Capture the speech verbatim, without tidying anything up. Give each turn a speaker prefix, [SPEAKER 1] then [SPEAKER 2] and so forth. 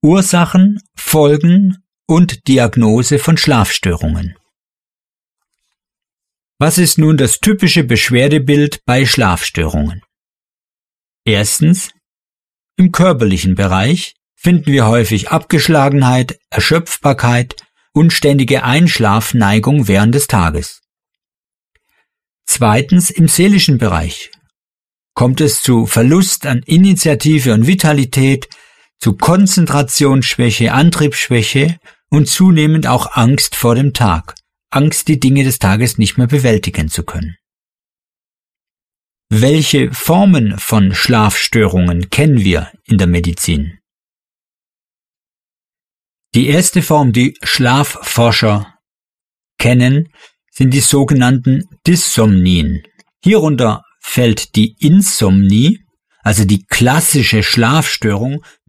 [SPEAKER 1] Ursachen, Folgen und Diagnose von Schlafstörungen. Was ist nun das typische Beschwerdebild bei Schlafstörungen? Erstens, im körperlichen Bereich finden wir häufig Abgeschlagenheit, Erschöpfbarkeit und ständige Einschlafneigung während des Tages. Zweitens, im seelischen Bereich kommt es zu Verlust an Initiative und Vitalität, zu Konzentrationsschwäche, Antriebsschwäche und zunehmend auch Angst vor dem Tag. Angst, die Dinge des Tages nicht mehr bewältigen zu können. Welche Formen von Schlafstörungen kennen wir in der Medizin? Die erste Form, die Schlafforscher kennen, sind die sogenannten Dysomnien. Hierunter fällt die Insomnie, also die klassische Schlafstörung,